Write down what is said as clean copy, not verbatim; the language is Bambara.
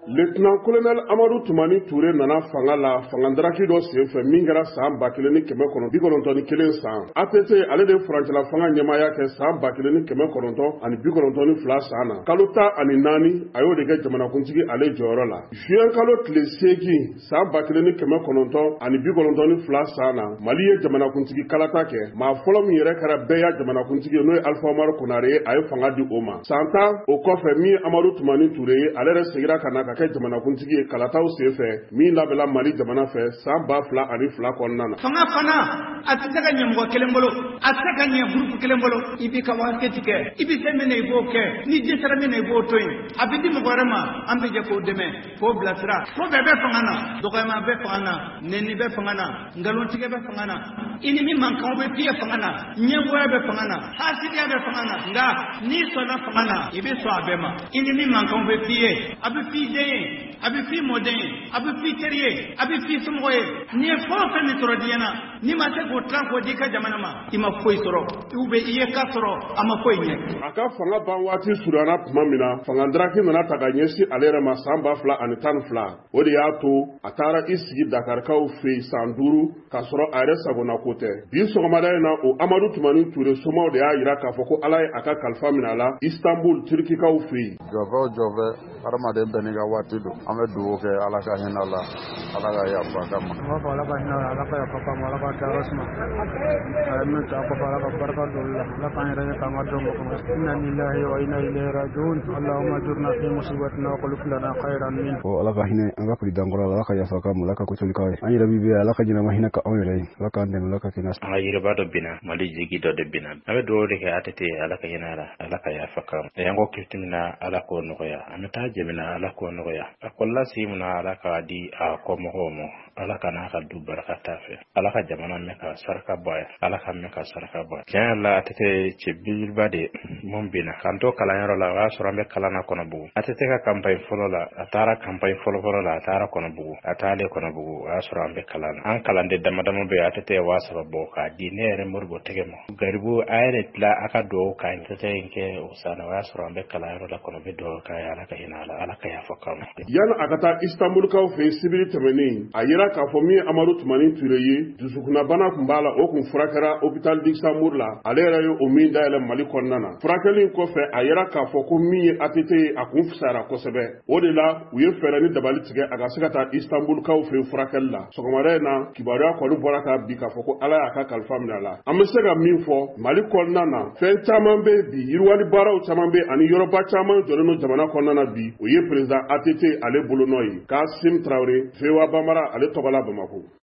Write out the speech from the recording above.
Lieutenant colonel Amadou Toumani Touré nana fanga la fangandaraki dɔ senfɛ min kɛra san 1991 san. ATT ale de furancɛla fanga ɲɛmaaya kɛ san 1992 san na. Kalo 14 a y'o de kɛ jamanakuntigi ale jɔyɔrɔ la. Juin kalo tile 8 san 1992 san na, Mali ye jamanakuntigi kalata kɛ. Maa fɔlɔ min yɛrɛ kɛra bɛɛ ya jamanakuntigi n'o ye Alpha Umaru Konare ye, a ye fanga di o ma. San 10 o kɔfɛ min Amadou Toumani Touré ye, ale yɛrɛ segira ka na ka kɛ jamanakuntigi ye kalataw senfɛ min labɛnla Mali jamana fɛ san 2002 kɔnɔna na. Fanga fana a tɛ se ka ɲɛ mɔgɔ kelen bolo, a tɛ se ka ɲɛ groupe kelen bolo. I b'i ka waati kɛ, i bɛ fɛn min na i b'o kɛ, ni dɛsɛra min na i b'o to yen. A bɛ di mɔgɔ wɛrɛ ma, an bɛ jɛ k'o dɛmɛ, k'o bilasira. Ko bɛɛ bɛ fanga na, dɔgɔyama bɛ fanga na, nɛni bɛ fanga na, ngalontigɛ bɛ fanga na, i ni min mankanw bɛ f'i ye fanga na, ɲɛgoya bɛ fanga na, hasidiya bɛ fanga na. Nka n'i sɔnna fanga na, i bɛ sɔn a bɛɛ ma. I ni min mankanw bɛ f'i ye, a bɛ f'i den ye, a bɛ f'i mɔden ye, a bɛ f'i teri ye, a bɛ f'i somɔgɔ ye. N'i ye fɛn o fɛn min sɔrɔ diɲɛ na, n'i ma se k'o tilan k'o di ka jamana ma, i ma foyi sɔrɔ, ou bien i ye ka sɔrɔ a ma foyi ɲɛ. A ka fanga ban waati surunyana tuma min na, fangandaraki nana ta ka ɲɛsin ale yɛrɛ ma san 2012. O de y'a to a taara i sigi Dakarikaw fɛ yen san 5 k'a sɔrɔ a yɛrɛ sagona ko tɛ. Bi sɔgɔmada in na o Amadou Toumani Touré somaw de y'a jira k'a fɔ ko Ala ye a ka kalifa minɛ a la Istanbul Turkikaw fɛ yen. Jɔfɛ o jɔfɛ, hadamaden bɛɛ n'i ka waati don. An bɛ dugawu kɛ Ala ka hinɛ la, Ala ka yafa k'a ma. An b'a fɔ Ala ka hinɛ la, Ala ka yafa k'a ma, Ala ka kɛyɔrɔ suma. A ye min ta kɔfɛ Ala ka barika don la, Ala k'an yɛrɛ kɛ k'an ka dɔn kɔnɔ. Inna lillahi wa inna ilayhi raji'un. Allahumma ajurna fi musibatina wa qulub lana khayran min. Ala ka hinɛ an ka président kɔrɔ, Ala ka yafa k'a ma, Ala ka ko toli k'a ye. An yɛrɛ bi Ala ka ɲɛnama hinɛ ka anw yɛrɛ ye. Ala k'an dɛmɛ, Ala ka kɛnɛ. An ka yiriba dɔ binna, Mali jigi dɔ de binna. An bɛ dugawu de kɛ ATT Ala ka hinɛ la, Ala ka yafa k'a ma. An ko kitimina Ala k'o nɔgɔya. An bɛ taa jɛmina Ala k'o nɔgɔya. A kɔlɔlɔ se mun na Ala k'a di a kɔmɔgɔw ma. Ala ka n'a ka du barika t'a fɛ. Ala ka jamana mɛn ka saraka bɔ ye. Ala ka mɛn ka saraka bɔ ye. Tiɲɛ yɛrɛ la ATT cɛ belebeleba de mun binna. K'an to kalanyɔrɔ la o y'a sɔrɔ an bɛ kalan na Kɔnɔbugu. ATT ka campagne fɔlɔ la a taara campagne fɔlɔ la a taara Kɔnɔbugu. A taalen Kɔnɔbugu o y'a sɔrɔ an bɛ kalan na. An kalanden damadama bɛ ATT ye 3,000 bɔ k'a di ne yɛrɛ Modibo tɛgɛ ma. Garibu a yɛrɛ tila a ka dugawu k'a ye ATT in kɛ o sanna o y'a sɔrɔ an bɛ kalanyɔrɔ la kɔnɔ bɛ dugawu k'a ye Ala ka hinɛ a la Ala ka yafa k'a ma. Yani a ka taa Istanbulkaw fɛ yen sibiri tɛmɛnen a yira k'a fɔ min Amadou Toumani Touré ye dusukunnabana tun b'a la o kun furakɛra hôpital d'Istanbul la ale yɛrɛ ye o min dayɛlɛ Mali kɔnɔna na. Furakɛli in kɔfɛ a yira k'a fɔ ko min ye ATT ye a kun fisayara kosɛbɛ. O de la u ye fɛɛrɛ ni dabali tigɛ a ka se ka taa Istanbulkaw fɛ yen furakɛli la. Sɔgɔmada in na kibaruya kɔni bɔra k'a bi k'a fɔ ko Ala y'a ka kalifa minɛ a la. An bɛ se ka min fɔ Mali kɔnɔna na fɛn caman bɛ bi yiriwali baaraw caman bɛ ani yɔrɔba caman jɔlen don jamana kɔnɔna na bi o ye président ATT ale bolo nɔ ye. Kassim Traoré, VOA Bambara ale tɔgɔ la Bamako.